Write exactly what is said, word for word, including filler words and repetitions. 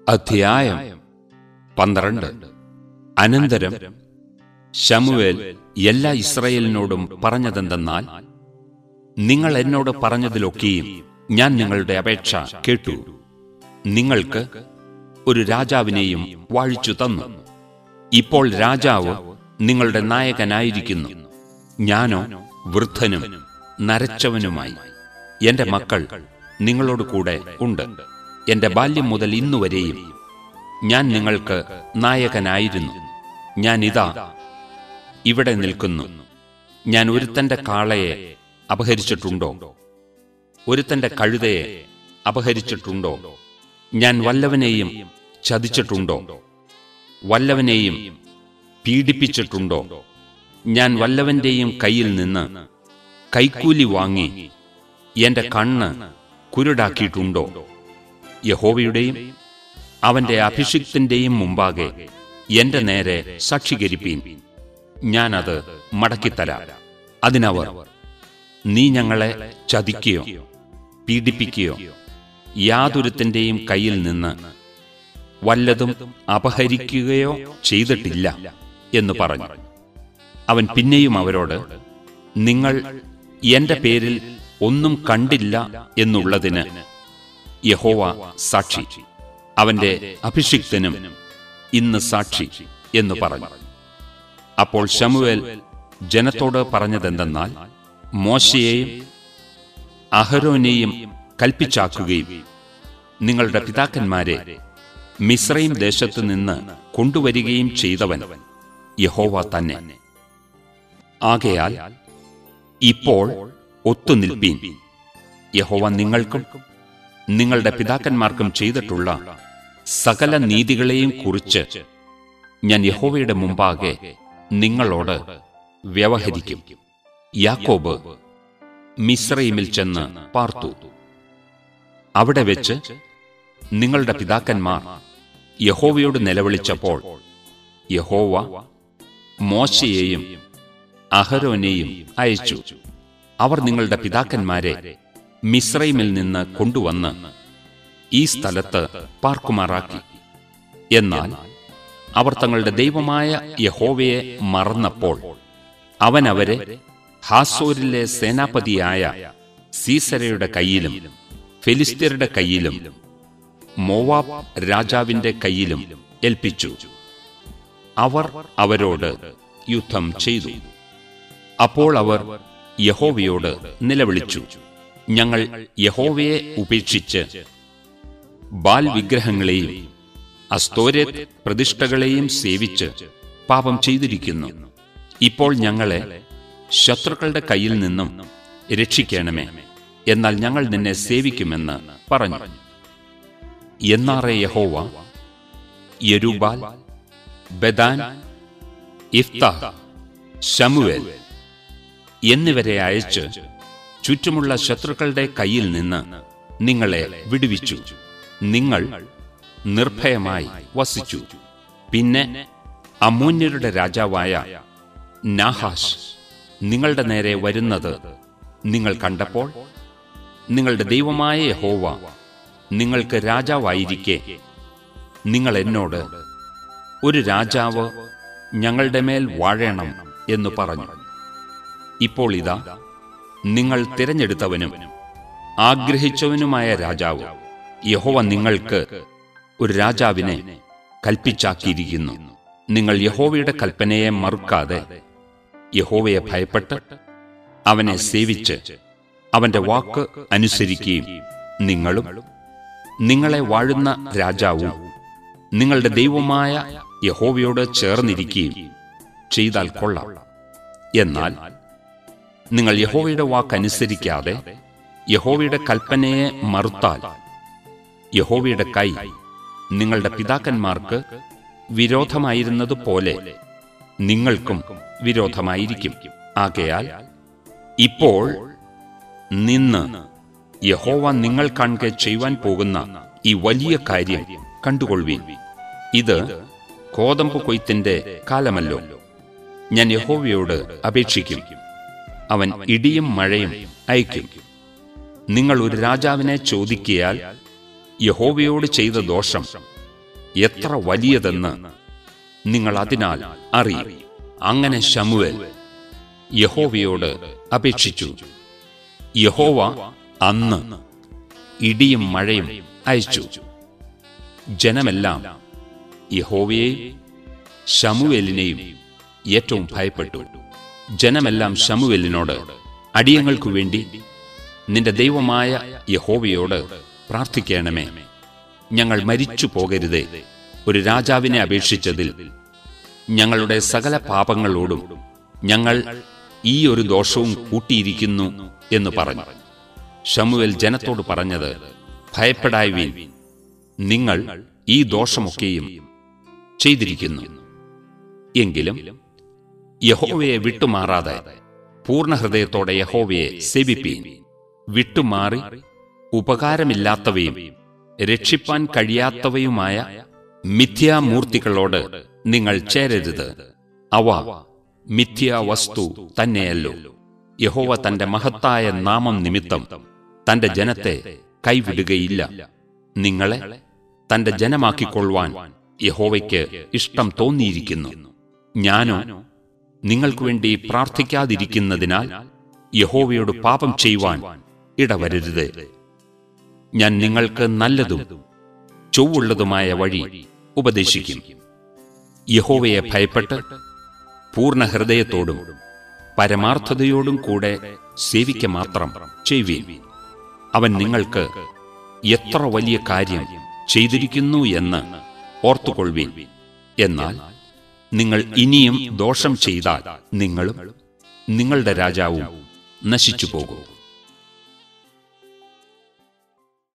അധ്യായം പന്ത്രണ്ട്. അനന്തരം ശമൂവേൽ എല്ലാ ഇസ്രായേലിനോടും പറഞ്ഞതെന്തെന്നാൽ, നിങ്ങൾ എന്നോട് പറഞ്ഞതിലൊക്കെയും ഞാൻ നിങ്ങളുടെ അപേക്ഷ കേട്ടു. നിങ്ങൾക്ക് ഒരു രാജാവിനെയും വാഴിച്ചു തന്നു. ഇപ്പോൾ രാജാവ് നിങ്ങളുടെ നായകനായിരിക്കുന്നു. ഞാനോ വൃദ്ധനും നരച്ചവനുമായി. എന്റെ മക്കൾ നിങ്ങളോട് കൂടെ ഉണ്ട്. എന്റെ ബാല്യം മുതൽ ഇന്നുവരെയും ഞാൻ നിങ്ങൾക്ക് നായകനായിരുന്നു. ഞാൻ ഇതാ ഇവിടെ നിൽക്കുന്നു. ഞാൻ ഒരുത്തന്റെ കാളയെ അപഹരിച്ചിട്ടുണ്ടോ? ഒരുത്തന്റെ കഴുതയെ അപഹരിച്ചിട്ടുണ്ടോ? ഞാൻ വല്ലവനെയും ചതിച്ചിട്ടുണ്ടോ? വല്ലവനെയും പീഡിപ്പിച്ചിട്ടുണ്ടോ? ഞാൻ വല്ലവന്റെയും കയ്യിൽ നിന്ന് കൈക്കൂലി വാങ്ങി എന്റെ കണ്ണ് കുരുടാക്കിയിട്ടുണ്ടോ? യഹോവയുടെയും അവന്റെ അഭിഷിക്തന്റെയും മുമ്പാകെ എന്റെ നേരെ സാക്ഷീകരിപ്പീൻ, ഞാനത് മടക്കിത്തരാം. അതിനവർ, നീ ഞങ്ങളെ ചതിക്കുകയോ പീഡിപ്പിക്കുകയോ യാതൊരുത്തന്റെയും കയ്യിൽ നിന്ന് വല്ലതും അപഹരിക്കുകയോ ചെയ്തിട്ടില്ല എന്ന് പറഞ്ഞു. അവൻ പിന്നെയും അവരോട്, നിങ്ങൾ എന്റെ പേരിൽ ഒന്നും കണ്ടില്ല എന്നുള്ളതിന് യഹോവ സാക്ഷി, അവന്റെ അഭിഷിക്തനും ഇന്ന് സാക്ഷി എന്ന് പറഞ്ഞു. അപ്പോൾ ശമൂവേൽ ജനത്തോട് പറഞ്ഞതെന്തെന്നാൽ, മോശയെയും അഹരോനെയും കൽപ്പിച്ചാക്കുകയും നിങ്ങളുടെ പിതാക്കന്മാരെ മിസ്രയീം ദേശത്തു നിന്ന് കൊണ്ടുവരികയും ചെയ്തവൻ യഹോവ തന്നെ. ആകയാൽ ഇപ്പോൾ ഒത്തുനിൽപ്പീൻ. യഹോവ നിങ്ങൾക്കും നിങ്ങളുടെ പിതാക്കന്മാർക്കും ചെയ്തിട്ടുള്ള സകല നീതികളെയും കുറിച്ച് ഞാൻ യഹോവയുടെ മുമ്പാകെ നിങ്ങളോട് വ്യവഹരിക്കും. യാക്കോബ് മിസ്രയീമിൽ ചെന്ന് പാർത്തു. അവിടെ വെച്ച് നിങ്ങളുടെ പിതാക്കന്മാർ യഹോവയോട് നിലവിളിച്ചപ്പോൾ യഹോവ മോശയെയും അഹരോനെയും അയച്ചു. അവർ നിങ്ങളുടെ പിതാക്കന്മാരെ മിസ്രയീമിൽ നിന്ന് കൊണ്ടുവന്ന് ഈ സ്ഥലത്ത് പാർക്കുമാറാക്കി. എന്നാൽ അവർ തങ്ങളുടെ ദൈവമായ യഹോവയെ മറന്നപ്പോൾ അവൻ അവരെ ഹാസോരിലെ സേനാപതിയായ സീസരയുടെ കയ്യിലും ഫെലിസ്ത്യരുടെ കയ്യിലും മോവാബ് രാജാവിന്റെ കയ്യിലും ഏൽപ്പിച്ചു. അവർ അവരോട് യുദ്ധം ചെയ്തു. അപ്പോൾ അവർ യഹോവയോട് നിലവിളിച്ചു, ഞങ്ങൾ യഹോവയെ ഉപേക്ഷിച്ച് ബാൽ വിഗ്രഹങ്ങളെയും അസ്തോരത്ത് പ്രതിഷ്ഠകളെയും സേവിച്ച് പാപം ചെയ്തിരിക്കുന്നു. ഇപ്പോൾ ഞങ്ങളെ ശത്രുക്കളുടെ കയ്യിൽ നിന്നും രക്ഷിക്കണമേ, എന്നാൽ ഞങ്ങൾ നിന്നെ സേവിക്കുമെന്ന് പറഞ്ഞു. എന്നാറെ യഹോവ യെരുബ്ബാൽ, ബദാൻ, ഇഫ്താഹ്, ശമൂവേൽ എന്നിവരെ അയച്ച് ചുറ്റുമുള്ള ശത്രുക്കളുടെ കയ്യിൽ നിന്ന് നിങ്ങളെ വിടുവിച്ചു. നിങ്ങൾ നിർഭയമായി വസിച്ചു. പിന്നെ അമ്മോന്യരുടെ രാജാവായ നാഹാഷ് നിങ്ങളുടെ നേരെ വരുന്നത് നിങ്ങൾ കണ്ടപ്പോൾ നിങ്ങളുടെ ദൈവമായ യഹോവ നിങ്ങൾക്ക് രാജാവായിരിക്കെ നിങ്ങൾ എന്നോട്, ഒരു രാജാവ് ഞങ്ങളുടെ മേൽ വാഴണം എന്ന് പറഞ്ഞു. ഇപ്പോൾ ഇതാ, നിങ്ങൾ തിരഞ്ഞെടുത്തവനും ആഗ്രഹിച്ചവനുമായ രാജാവ് യഹോവ നിങ്ങൾക്ക് ഒരു രാജാവിനെ കൽപ്പിച്ചാക്കിയിരിക്കുന്നു. നിങ്ങൾ യഹോവയുടെ കൽപ്പനയെ മറുക്കാതെ യഹോവയെ ഭയപ്പെട്ട് അവനെ സേവിച്ച് അവന്റെ വാക്ക് അനുസരിക്കുകയും നിങ്ങളും നിങ്ങളെ വാഴുന്ന രാജാവും നിങ്ങളുടെ ദൈവമായ യഹോവയോട് ചേർന്നിരിക്കുകയും ചെയ്താൽ കൊള്ളാം. എന്നാൽ നിങ്ങൾ യഹോവയുടെ വാക്കനുസരിക്കാതെ യഹോവയുടെ കൽപ്പനയെ മറുത്താൽ യഹോവയുടെ കൈ നിങ്ങളുടെ പിതാക്കന്മാർക്ക് വിരോധമായിരുന്നതുപോലെ നിങ്ങൾക്കും വിരോധമായിരിക്കും. ആകയാൽ ഇപ്പോൾ നിന്ന് യഹോവ നിങ്ങൾ കാൺകെ ചെയ്യുവാൻ പോകുന്ന ഈ വലിയ കാര്യം കണ്ടുകൊള്ളുവീൻ. ഇത് കോതമ്പ് കൊയ്ത്തിന്റെ കാലമല്ലോ. ഞാൻ യഹോവയോട് അപേക്ഷിക്കും, അവൻ ഇടിയും മഴയും അയക്കും. നിങ്ങൾ ഒരു രാജാവിനെ ചോദിക്കിയാൽ യഹോവയോട് ചെയ്ത ദോഷം എത്ര വലിയതെന്ന് നിങ്ങൾ അതിനാൽ അറിയും. അങ്ങനെ ശമൂവേൽ യഹോവയോട് അപേക്ഷിച്ചു. യഹോവ അന്ന് ഇടിയും മഴയും അയച്ചു. ജനമെല്ലാം യഹോവയെയും ശമൂവേലിനെയും ഏറ്റവും ഭയപ്പെട്ടു. ജനമെല്ലാം ശമൂവേലിനോട്, അടിയങ്ങൾക്കു വേണ്ടി നിന്റെ ദൈവമായ യഹോവയോട് പ്രാർത്ഥിക്കണമേ, ഞങ്ങൾ മരിച്ചു പോകരുതേ. ഒരു രാജാവിനെ അപേക്ഷിച്ചതിൽ ഞങ്ങളുടെ സകല പാപങ്ങളോടും ഞങ്ങൾ ഈ ഒരു ദോഷവും കൂട്ടിയിരിക്കുന്നു എന്ന് പറഞ്ഞു. ശമൂവേൽ ജനത്തോട് പറഞ്ഞത്, ഭയപ്പെടായ്വീൻ, നിങ്ങൾ ഈ ദോഷമൊക്കെയും ചെയ്തിരിക്കുന്നു. എങ്കിലും യഹോവയെ വിട്ടുമാറാതെ പൂർണ്ണഹൃദയത്തോടെ യഹോവയെ സേവിപ്പീൻ. വിട്ടുമാറി ഉപകാരമില്ലാത്തവയും രക്ഷിപ്പാൻ കഴിയാത്തവയുമായ മിഥ്യാമൂർത്തികളോട് നിങ്ങൾ ചേരരുത്. അവ മിഥ്യാവസ്തു തന്നെയല്ലോ. യഹോവ തന്റെ മഹത്തായ നാമം നിമിത്തം തന്റെ ജനത്തെ കൈവിടുകയില്ല. നിങ്ങളെ തന്റെ ജനമാക്കിക്കൊള്ളുവാൻ യഹോവയ്ക്ക് ഇഷ്ടം തോന്നിയിരിക്കുന്നു. ഞാനോ നിങ്ങൾക്കു വേണ്ടി പ്രാർത്ഥിക്കാതിരിക്കുന്നതിനാൽ യഹോവയോട് പാപം ചെയ്യുവാൻ ഇടവരരുത്. ഞാൻ നിങ്ങൾക്ക് നല്ലതും ചൊവ്വുള്ളതുമായ വഴി ഉപദേശിക്കും. യഹോവയെ ഭയപ്പെട്ട് പൂർണ്ണ ഹൃദയത്തോടും പരമാർത്ഥതയോടും കൂടെ സേവിക്ക മാത്രം ചെയ്യുവീൻ. അവൻ നിങ്ങൾക്ക് എത്ര വലിയ കാര്യം ചെയ്തിരിക്കുന്നു എന്ന് ഓർത്തുകൊള്ളുവീൻ. എന്നാൽ നിങ്ങൾ ഇനിയും ദോഷം ചെയ്താൽ നിങ്ങളും നിങ്ങളുടെ രാജാവും നശിച്ചു പോകും.